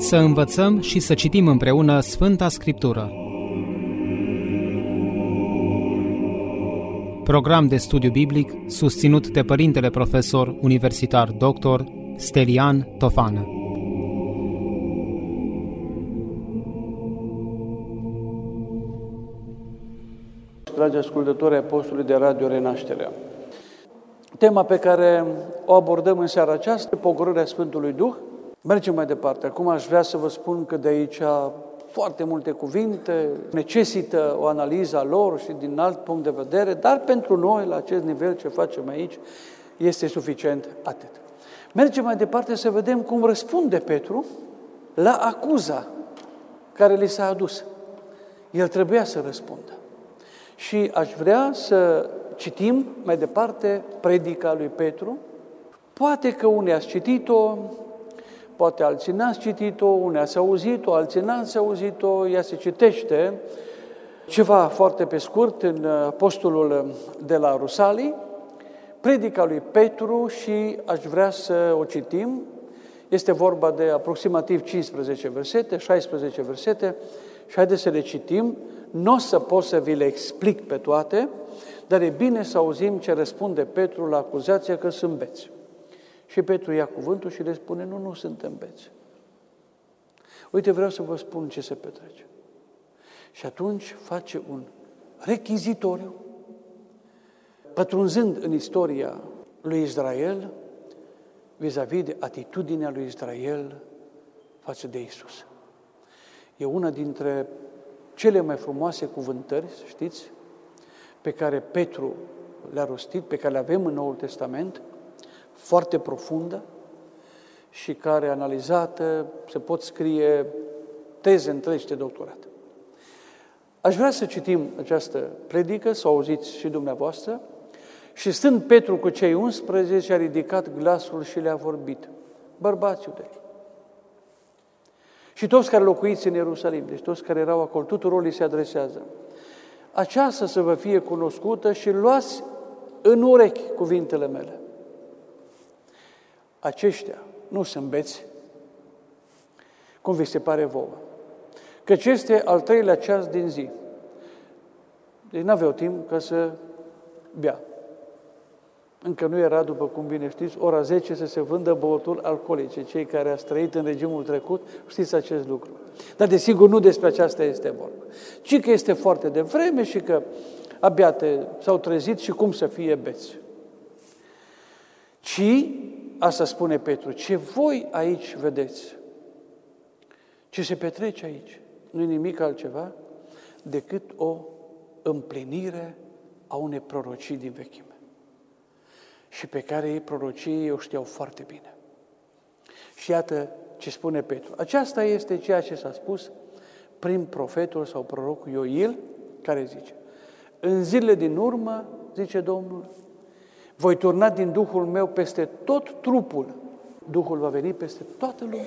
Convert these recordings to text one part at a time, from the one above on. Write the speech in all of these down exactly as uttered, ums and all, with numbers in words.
Să învățăm și să citim împreună Sfânta Scriptură. Program de studiu biblic susținut de Părintele Profesor Universitar doctor Stelian Tofană. Dragi ascultători ai postului de Radio Renașterea, tema pe care o abordăm în seara aceasta, pogorârea Sfântului Duh. Mergem mai departe. Acum aș vrea să vă spun că de aici foarte multe cuvinte necesită o analiză a lor și din alt punct de vedere, dar pentru noi, la acest nivel ce facem aici, este suficient atât. Mergem mai departe să vedem cum răspunde Petru la acuza care li s-a adus. El trebuia să răspundă. Și aș vrea să citim mai departe predica lui Petru. Poate că unii ați citit-o, poate alții n-ați citit-o, unii ați auzit-o, alții n-ați auzit-o. Ea se citește ceva foarte pe scurt în Apostolul de la Rusalii, predica lui Petru, și aș vrea să o citim. Este vorba de aproximativ cincisprezece versete, șaisprezece versete și haideți să le citim. Nu o să pot să vi le explic pe toate, dar e bine să auzim ce răspunde Petru la acuzația că sunt beți. Și Petru ia cuvântul și le spune, nu, nu suntem beți. Uite, vreau să vă spun ce se petrece. Și atunci face un rechizitoriu, pătrunzând în istoria lui Israel, vis-a-vis de atitudinea lui Israel față de Iisus. E una dintre cele mai frumoase cuvântări, știți, pe care Petru le-a rostit, pe care le avem în Noul Testament, foarte profundă și care, analizată, se pot scrie teze întregi de doctorat. Aș vrea să citim această predică, să o auziți și dumneavoastră. Și stând Petru cu cei unsprezece, a ridicat glasul și le-a vorbit. Bărbați iudei și toți care locuiți în Ierusalim, deci toți care erau acolo, tuturor li se adresează. Aceasta să vă fie cunoscută și luați în urechi cuvintele mele. Aceștia nu sunt beți, cum vi se pare vouă, căci este al treilea ceas din zi. Deci n-aveau timp ca să bea. Încă nu era, după cum bine știți, ora zece să se vândă băuturi alcoolice. Cei care ați trăit în regimul trecut știți acest lucru. Dar desigur nu despre aceasta este vorba, ci că este foarte devreme și că abia te, s-au trezit și cum să fie beți. Ci, asta spune Petru, ce voi aici vedeți, ce se petrece aici, nu e nimic altceva decât o împlinire a unei prorocii din vechime. Și pe care ei prorocii o știau foarte bine. Și iată ce spune Petru. Aceasta este ceea ce s-a spus prin profetul sau prorocul Ioil, care zice, în zilele din urmă, zice Domnul, voi turna din Duhul meu peste tot trupul. Duhul va veni peste toată lumea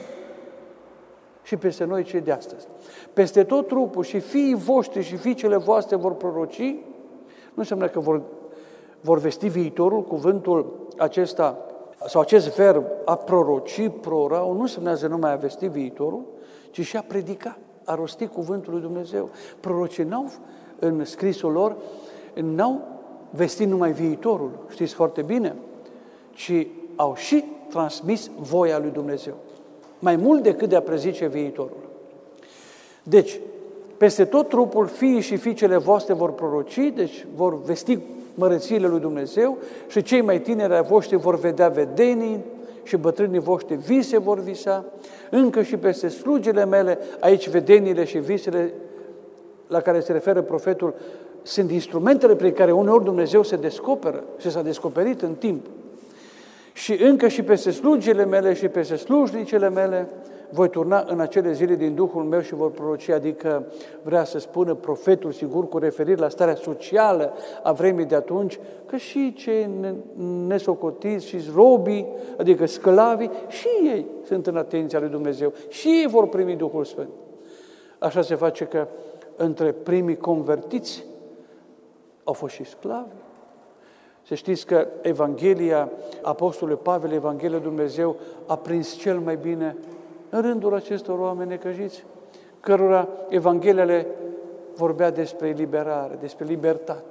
și peste noi cei de astăzi. Peste tot trupul și fiii voștri și fiicele voastre vor proroci. Nu înseamnă că vor, vor vesti viitorul, cuvântul acesta sau acest verb a proroci, prorau, nu însemnează numai a vesti viitorul, ci și a predica, a rosti cuvântul lui Dumnezeu. Prorocii n-au, în scrisul lor, n-au vestit numai viitorul, știți foarte bine, ci au și transmis voia lui Dumnezeu. Mai mult decât de a prezice viitorul. Deci, peste tot trupul, fiii și fiicele voastre vor proroci, deci vor vesti mărețiile lui Dumnezeu și cei mai tineri ai voștri vor vedea vedenii și bătrânii voștri vise vor visa. Încă și peste slugile mele, aici vedeniile și visele la care se referă profetul, sunt instrumentele prin care uneori Dumnezeu se descoperă și s-a descoperit în timp. Și încă și peste slugile mele și peste slujnicele mele voi turna în acele zile din Duhul meu și vor proroci, adică vrea să spună profetul, sigur, cu referire la starea socială a vremii de atunci, că și cei nesocotiți și robii, adică sclavii, și ei sunt în atenția lui Dumnezeu, și ei vor primi Duhul Sfânt. Așa se face că între primii convertiți au fost și sclavi. Să știți că Evanghelia Apostolului Pavel, Evanghelia Dumnezeu, a prins cel mai bine în rândul acestor oameni necăjiți, cărora Evangheliile vorbea despre eliberare, despre libertate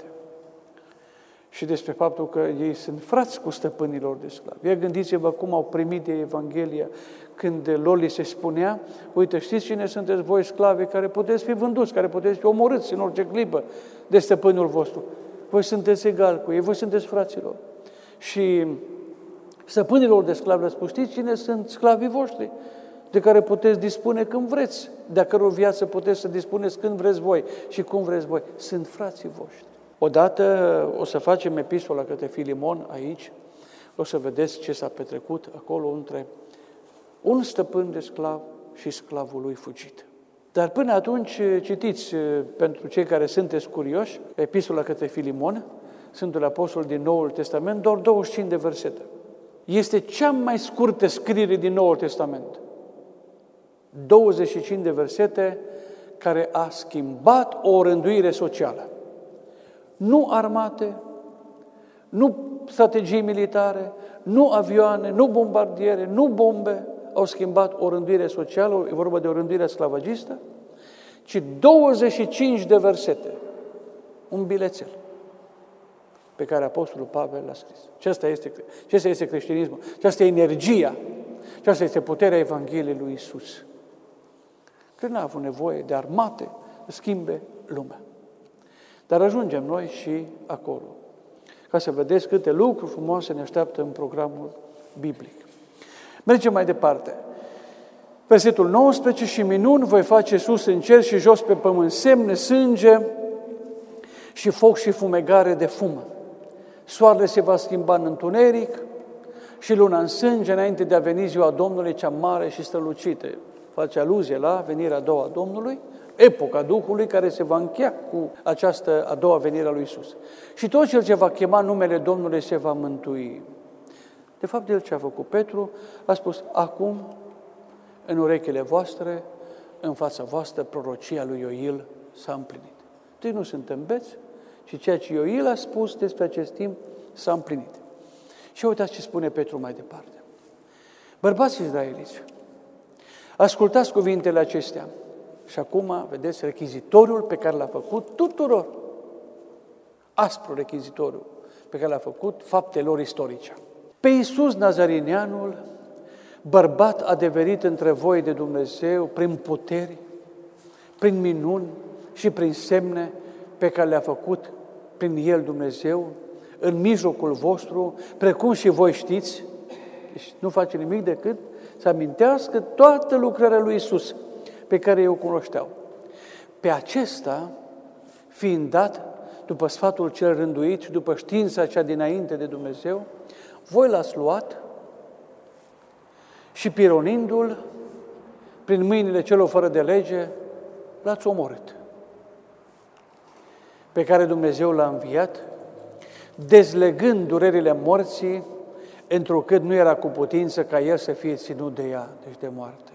și despre faptul că ei sunt frați cu stăpânilor de sclavi. Ia gândiți-vă cum au primit de Evanghelia când lor li se spunea, uite, știți cine sunteți voi sclavi care puteți fi vânduți, care puteți fi omorâți în orice clipă de stăpânul vostru. Voi sunteți egali cu ei, voi sunteți fraților. Și stăpânilor de sclavi le-a spus, știți cine sunt sclavii voștri, de care puteți dispune când vreți, de a căror viață puteți să dispuneți când vreți voi și cum vreți voi. Sunt frații voștri. Odată o să facem epistola către Filimon aici, o să vedeți ce s-a petrecut acolo între un stăpân de sclav și sclavul lui fugit. Dar până atunci citiți, pentru cei care sunteți curioși, epistola către Filimon, Sfântul Apostol din Noul Testament, doar douăzeci și cinci de versete. Este cea mai scurtă scriere din Noul Testament. douăzeci și cinci de versete care a schimbat o rânduire socială. Nu armate, nu strategii militare, nu avioane, nu bombardiere, nu bombe au schimbat o rânduire socială, e vorba de o rânduire sclavagistă, ci douăzeci și cinci de versete, un bilețel pe care Apostolul Pavel l-a scris. Acesta este, acesta este creștinismul, aceasta este energia, aceasta este puterea Evangheliei lui Iisus. Că n-a avut nevoie de armate să schimbe lumea. Dar ajungem noi și acolo, ca să vedeți câte lucruri frumoase ne așteaptă în programul biblic. Mergem mai departe. Versetul nouăsprezece, și minuni voi face sus în cer și jos pe pământ, semne, sânge și foc și fumegare de fum. Soarele se va schimba în întuneric și luna în sânge înainte de a veni ziua Domnului cea mare și strălucită. Face aluzie la venirea a doua a Domnului, epoca Duhului care se va încheia cu această a doua venire a lui Iisus. Și tot cel ce va chema numele Domnului se va mântui. De fapt, el ce a făcut? Petru a spus, acum, în urechile voastre, în fața voastră, prorocia lui Ioil s-a împlinit. Deci nu suntem beți, ci ceea ce Ioil a spus despre acest timp s-a împlinit. Și uitați ce spune Petru mai departe. Bărbați izraeliți, ascultați cuvintele acestea. Și acum, vedeți, rechizitoriul pe care l-a făcut tuturor. Aspru rechizitoriul pe care l-a făcut faptelor istorice. Pe Iisus Nazarineanul, bărbat adeverit între voi de Dumnezeu, prin puteri, prin minuni și prin semne pe care le-a făcut prin El Dumnezeu, în mijlocul vostru, precum și voi știți, deci nu face nimic decât să amintească toată lucrarea lui Iisus pe care eu o cunoșteau. Pe acesta, fiind dat, după sfatul cel rânduit și după știința cea dinainte de Dumnezeu, voi l-ați luat și pironindu-l prin mâinile celor fără de lege, l-ați omorât. Pe care Dumnezeu l-a înviat, dezlegând durerile morții, întrucât nu era cu putință ca el să fie ținut de ea, deci de moarte.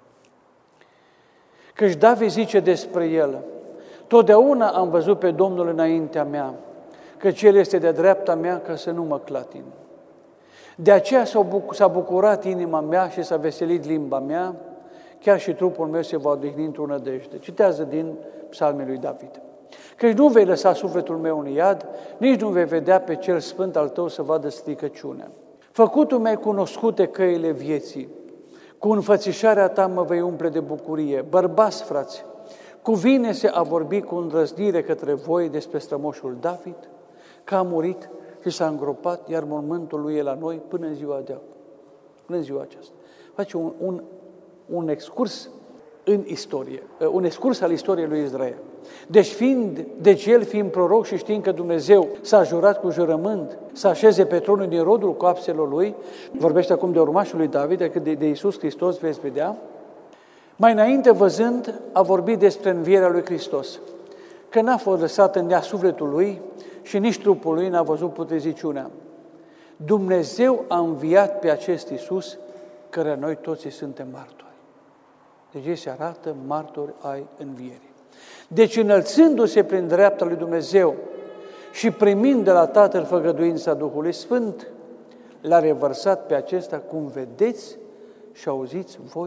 Căci David zice despre el, totdeauna am văzut pe Domnul înaintea mea, căci El este de dreapta mea ca să nu mă clatin. De aceea s-a bucurat inima mea și s-a veselit limba mea, chiar și trupul meu se va odihni într-o nădejde. Citează din psalmii lui David. Căci nu vei lăsa sufletul meu în iad, nici nu vei vedea pe cel sfânt al tău să vadă stricăciunea. Făcutul mi-ai cunoscute căile vieții, cu înfățișarea ta mă vei umple de bucurie. Bărbați, frați, cuvine-se a vorbi cu îndrăznire către voi despre strămoșul David, că a murit și s-a îngropat, iar mormântul lui e la noi până în ziua de acum, până în ziua aceasta. Face un, un, un excurs în istorie, un excurs al istoriei lui Israel. Deci, fiind, deci el fiind proroc și știind că Dumnezeu s-a jurat cu jurământ să așeze pe tronul din rodul coapselor lui, vorbește acum de urmașul lui David, de, de Iisus Hristos, veți vedea, mai înainte văzând, a vorbit despre învierea lui Hristos, că n-a fost lăsat în ea sufletul lui și nici trupul lui n-a văzut putreziciunea. Dumnezeu a înviat pe acest Iisus, căreia noi toți suntem martori. Deci ei se arată martori ai învierii. Deci înălțându-se prin dreapta lui Dumnezeu și primind de la Tatăl făgăduința Duhului Sfânt, l-a revărsat pe acesta, cum vedeți și auziți voi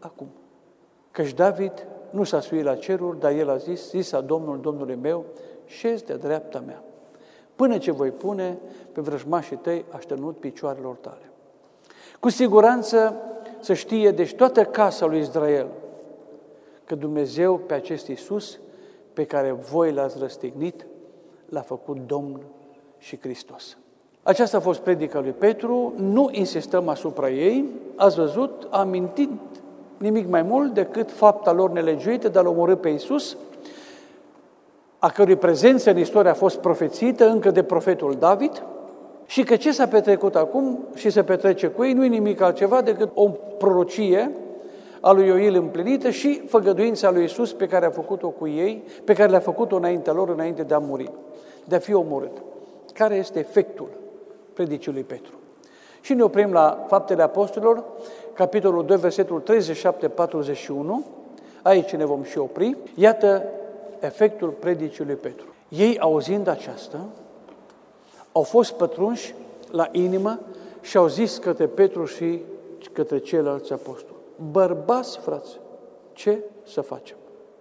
acum. Căci David nu s-a suit la ceruri, dar el a zis, zisa Domnul, Domnului meu, șezi de dreapta mea, până ce voi pune pe vrăjmașii tăi așternut picioarelor tale. Cu siguranță să știe, deci toată casa lui Israel, că Dumnezeu pe acest Iisus, pe care voi l-ați răstignit, l-a făcut Domn și Hristos. Aceasta a fost predica lui Petru, nu insistăm asupra ei, ați văzut, a amintit nimic mai mult decât fapta lor nelegiuită de a-L omorî pe Iisus, a cărui prezență în istorie a fost profețită încă de profetul David, și că ce s-a petrecut acum și se petrece cu ei nu e nimic altceva decât o prorocie a lui Ioil împlinită și făgăduința lui Iisus pe care a făcut-o cu ei, pe care le-a făcut-o înaintea lor, înainte de a muri, de a fi omorât. Care este efectul predicii lui Petru? Și ne oprim la Faptele Apostolilor, capitolul doi, versetul treizeci și șapte patruzeci și unu. Aici ne vom și opri. Iată efectul predicii lui Petru. Ei, auzind aceasta, au fost pătrunși la inimă și au zis către Petru și către ceilalți apostoli: bărbați, frați, ce să facem?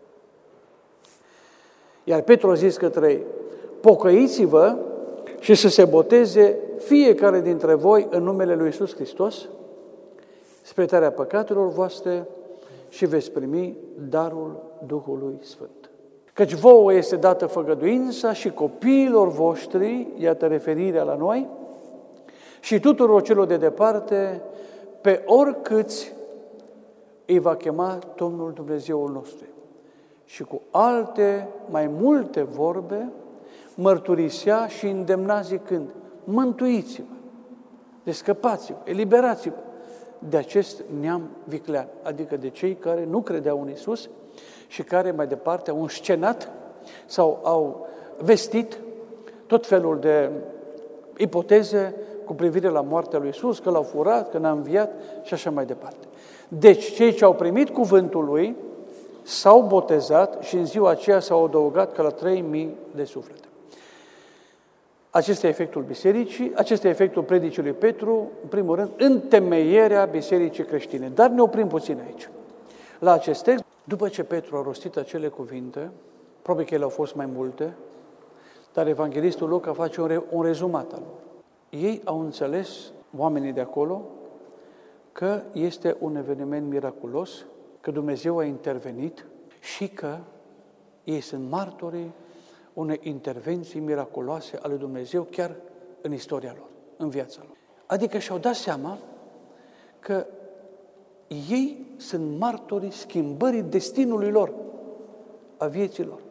Iar Petru a zis către ei: pocăiți-vă și să se boteze fiecare dintre voi în numele lui Iisus Hristos, spre iertarea păcatelor voastre, și veți primi darul Duhului Sfânt. Căci vouă este dată făgăduința și copiilor voștri, iată referirea la noi, și tuturor celor de departe, pe oricâți îi va chema Domnul Dumnezeul nostru. Și cu alte, mai multe vorbe, mărturisea și îndemna zicând: mântuiți-vă, descăpați-vă, eliberați-vă de acest neam viclean, adică de cei care nu credeau în Iisus și care mai departe au înscenat sau au vestit tot felul de ipoteze cu privire la moartea lui Iisus, că l-au furat, că n-a înviat și așa mai departe. Deci, cei ce au primit cuvântul lui s-au botezat și în ziua aceea s-au adăugat ca la trei mii de suflete. Acesta e efectul bisericii, acesta e efectul predicii lui Petru, în primul rând, întemeierea bisericii creștine. Dar ne oprim puțin aici. La acest text, după ce Petru a rostit acele cuvinte, probabil că ele au fost mai multe, dar evanghelistul Luca face un, re, un rezumat al lor. Ei au înțeles, oamenii de acolo, că este un eveniment miraculos, că Dumnezeu a intervenit și că ei sunt martorii unei intervenții miraculoase ale Dumnezeu chiar în istoria lor, în viața lor. Adică și-au dat seama că ei sunt martorii schimbării destinului lor, a vieții lor.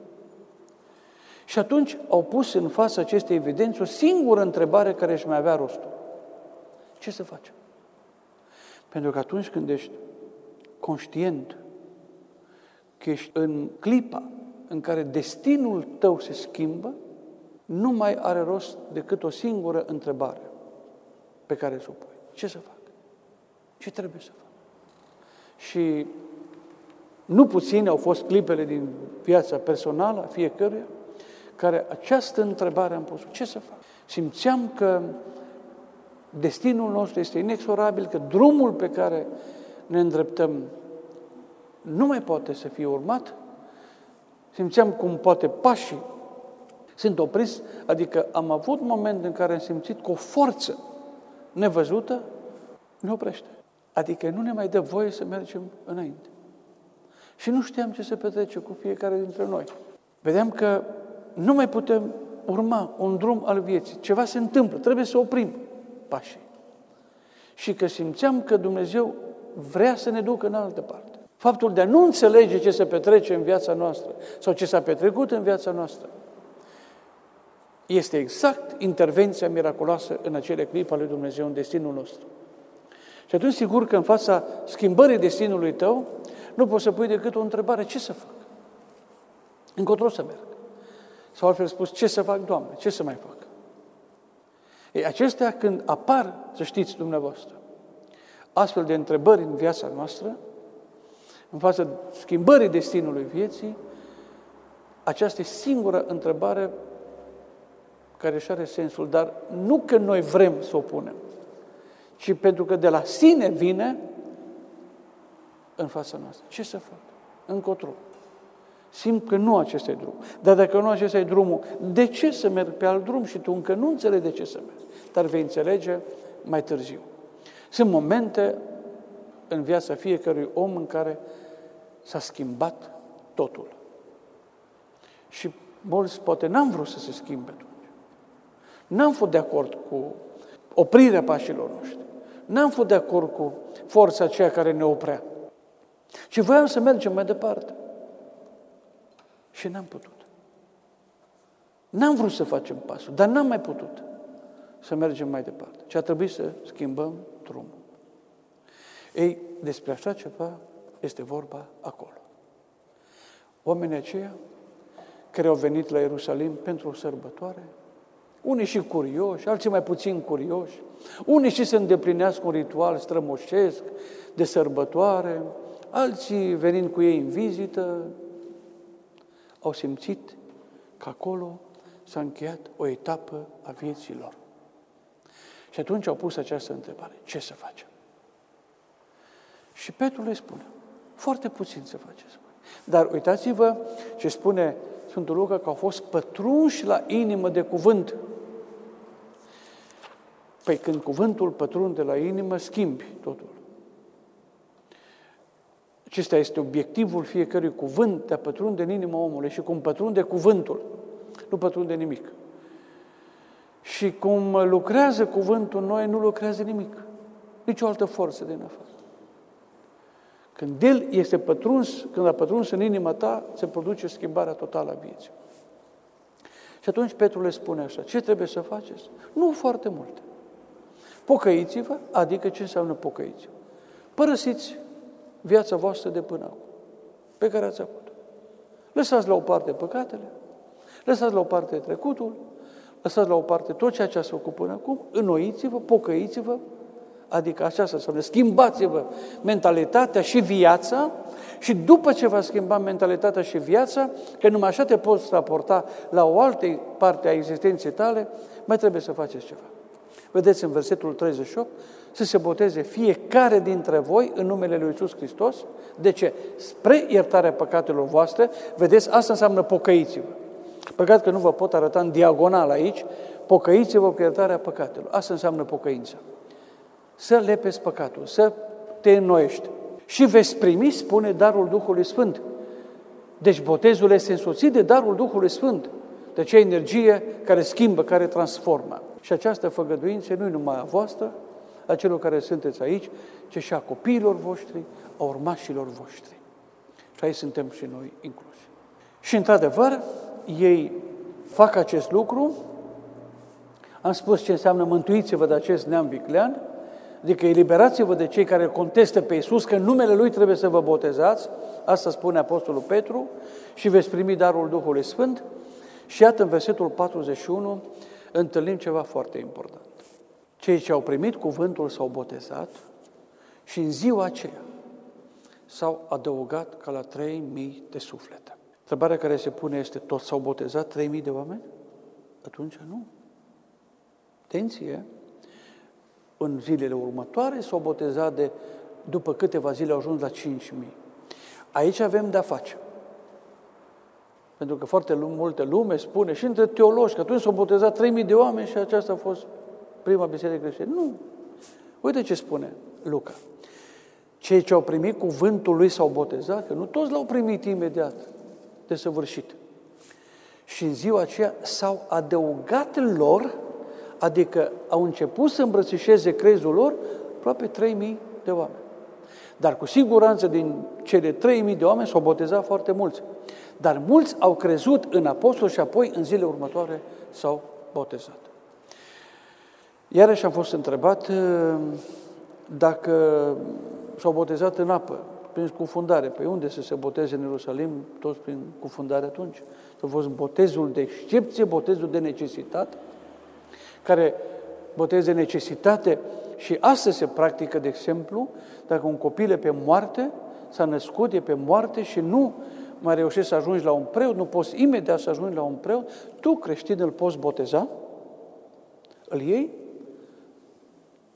Și atunci au pus în fața acestei evidențe o singură întrebare care își mai avea rostul. Ce să facem? Pentru că atunci când ești conștient că ești în clipa în care destinul tău se schimbă, nu mai are rost decât o singură întrebare pe care să o pui. Ce să fac? Ce trebuie să fac? Și nu puține au fost clipele din viața personală a fiecăruia care această întrebare am pus-o. Ce să fac? Simțeam că destinul nostru este inexorabil, că drumul pe care ne îndreptăm nu mai poate să fie urmat. Simțeam cum poate pașii sunt opriți, adică am avut moment în care am simțit că o forță nevăzută ne oprește. Adică nu ne mai dă voie să mergem înainte. Și nu știam ce se petrece cu fiecare dintre noi. Vedeam că nu mai putem urma un drum al vieții. Ceva se întâmplă, trebuie să oprim pașii. Și că simțeam că Dumnezeu vrea să ne ducă în altă parte. Faptul de a nu înțelege ce se petrece în viața noastră sau ce s-a petrecut în viața noastră este exact intervenția miraculoasă în acele clipe ale lui Dumnezeu în destinul nostru. Și atunci, sigur că în fața schimbării destinului tău, nu poți să pui decât o întrebare: ce să fac? Încotro să merg? Sau altfel spus, ce să fac, Doamne? Ce să mai fac? Ei, acestea când apar, să știți dumneavoastră, astfel de întrebări în viața noastră, în fața schimbării destinului vieții, aceasta e singura întrebare care își are sensul, dar nu că noi vrem să o punem, ci pentru că de la sine vine în fața noastră. Ce să fac? Încotro. Simt că nu acesta e drumul. Dar dacă nu acesta e drumul, de ce să merg pe alt drum? Și tu încă nu înțelegi de ce să mergi. Dar vei înțelege mai târziu. Sunt momente în viața fiecărui om în care s-a schimbat totul. Și mulți poate n-am vrut să se schimbe atunci. N-am fost de acord cu oprirea pașilor noștri. N-am fost de acord cu forța aceea care ne oprea. Și voiam să mergem mai departe. Și n-am putut. N-am vrut să facem pasul, dar n-am mai putut să mergem mai departe. Și a trebuit să schimbăm drumul. Ei, despre așa ceva este vorba acolo. Oamenii aceia care au venit la Ierusalim pentru o sărbătoare, unii și curioși, alții mai puțin curioși, unii și să îndeplinească un ritual strămoșesc de sărbătoare, alții venind cu ei în vizită, au simțit că acolo s-a încheiat o etapă a vieții lor. Și atunci au pus această întrebare: ce să facem? Și Petru le spune: foarte puțin să faceți. Dar uitați-vă ce spune Sfântul Luca, că au fost pătrunși la inimă de cuvânt. Păi când cuvântul pătrunde la inimă, schimbi totul. Acesta este obiectivul fiecărui cuvânt, de a pătrunde în inima omului. Și cum pătrunde cuvântul, nu pătrunde nimic. Și cum lucrează cuvântul în noi, nu lucrează nimic. Nici o altă forță din afară. Când El este pătruns, când a pătruns în inima ta, se produce schimbarea totală a vieții. Și atunci Petru le spune așa: ce trebuie să faceți? Nu foarte multe. Pocăiți-vă, adică ce înseamnă pocăiți-vă? Părăsiți viața voastră de până acum, pe care ați avut. Lăsați la o parte păcatele, lăsați la o parte trecutul, lăsați la o parte tot ceea ce ați făcut până acum, înnoiți-vă, pocăiți-vă, adică aceasta înseamnă, schimbați-vă mentalitatea și viața, și după ce va schimba mentalitatea și viața, că numai așa te poți raporta la o altă parte a existenței tale, mai trebuie să faceți ceva. Vedeți în versetul treizeci și opt, să se boteze fiecare dintre voi în numele Lui Iisus Hristos. De ce? Spre iertarea păcatelor voastre. Vedeți, asta înseamnă pocăiți-vă. Păcat că nu vă pot arăta în diagonal aici. Pocăiți-vă cu iertarea păcatelor. Asta înseamnă pocăința. Să lepezi păcatul, să te înnoiești. Și veți primi, spune, darul Duhului Sfânt. Deci botezul este însoțit de darul Duhului Sfânt. De acea energie care schimbă, care transformă. Și această făgăduință nu e numai a voastră, a celor care sunteți aici, ci și a copiilor voștri, a urmașilor voștri. Și aici suntem și noi inclusi. Și într-adevăr, ei fac acest lucru. Am spus ce înseamnă: mântuiți-vă de acest neam viclean, adică eliberați-vă de cei care contestă pe Iisus, că în numele Lui trebuie să vă botezați. Asta spune Apostolul Petru, și veți primi darul Duhului Sfânt. Și iată, în versetul patruzeci și unu, întâlnim ceva foarte important. Cei ce au primit cuvântul s-au botezat și în ziua aceea s-au adăugat ca la trei mii de suflete. Întrebarea care se pune este: toți s-au botezat trei mii de oameni? Atunci nu. Atenție! În zilele următoare s-au botezat, de, după câteva zile au ajuns la cinci mii. Aici avem de-a face. Pentru că foarte multă lume spune, și între teologi, că atunci s-au botezat trei mii de oameni și aceasta a fost prima biserică creștină. Nu. Uite ce spune Luca. Cei ce au primit cuvântul lui s-au botezat, că nu toți l-au primit imediat, desăvârșit. Și în ziua aceea s-au adăugat lor, adică au început să îmbrățișeze crezul lor, aproape trei mii de oameni. Dar cu siguranță din cele trei mii de oameni s-au botezat foarte mulți. Dar mulți au crezut în apostoli și apoi în zilele următoare s-au botezat. Iarăși am fost întrebat dacă s-au botezat în apă, prin cufundare. Păi unde să se boteze în Ierusalim, toți prin cufundare atunci? A fost botezul de excepție, botezul de necesitate, care botez de necesitate și astăzi se practică, de exemplu, dacă un copil e pe moarte, s-a născut, e pe moarte și nu mai reușești să ajungi la un preot, nu poți imediat să ajungi la un preot, tu, creștin, îl poți boteza, îl iei,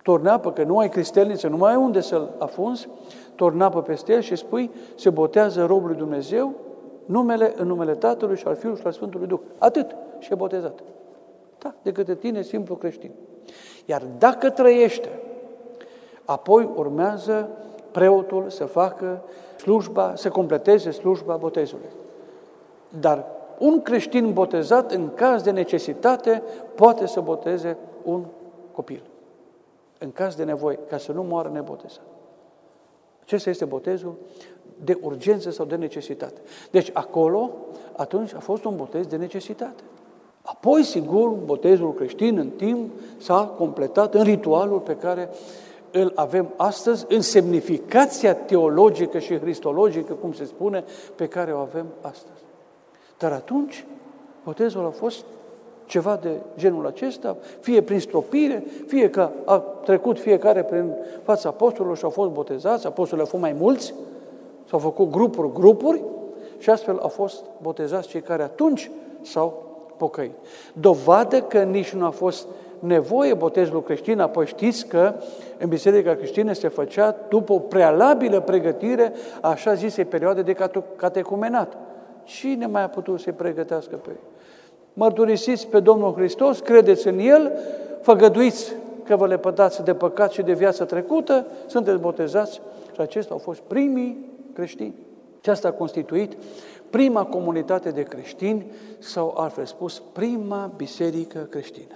torni apă, că nu ai cristelniță, nu mai ai unde să-l afunzi, torni apă peste el și spui, se botează robul lui Dumnezeu, numele în numele Tatălui și al Fiului și al Sfântului Duh. Atât. Și e botezat. Da, de către tine, simplu creștin. Iar dacă trăiește, apoi urmează preotul să facă slujba, să completeze slujba botezului. Dar un creștin botezat, în caz de necesitate, poate să boteze un copil. În caz de nevoie, ca să nu moară nebotezat. Acesta este botezul de urgență sau de necesitate. Deci acolo, atunci a fost un botez de necesitate. Apoi, sigur, botezul creștin în timp s-a completat în ritualul pe care îl avem astăzi, în semnificația teologică și cristologică, cum se spune, pe care o avem astăzi. Dar atunci, botezul a fost ceva de genul acesta, fie prin stropire, fie că a trecut fiecare prin fața apostolilor și au fost botezați, apostolii au fost mai mulți, s-au făcut grupuri, grupuri și astfel au fost botezați cei care atunci s-au pocăit. Dovadă că nici nu a fost nevoie botezul creștin, apoi știți că în Biserica creștină se făcea după o prealabilă pregătire a așa zisei perioade de catecumenat. Cine mai a putut să-i pregătească pe ei? Mărturisiți pe Domnul Hristos, credeți în El, făgăduiți că vă lepădați de păcat și de viața trecută, sunteți botezați și acestea au fost primii creștini. Și asta a constituit prima comunitate de creștini sau, altfel spus, prima biserică creștină.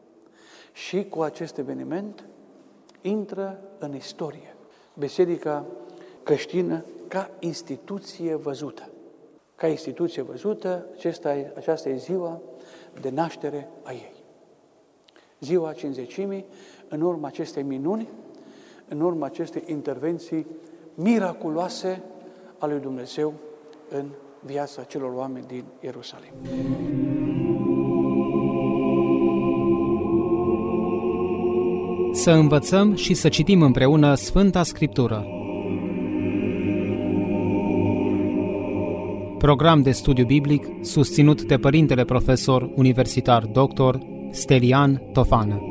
Și cu acest eveniment intră în istorie biserica creștină ca instituție văzută. Ca instituție văzută, acesta, aceasta e ziua de naștere a ei. Ziua Cincizecimii, în urma acestei minuni, în urma acestei intervenții miraculoase a lui Dumnezeu în viața celor oameni din Ierusalim. Să învățăm și să citim împreună Sfânta Scriptură. Program de studiu biblic susținut de Părintele Profesor Universitar doctor Stelian Tofană.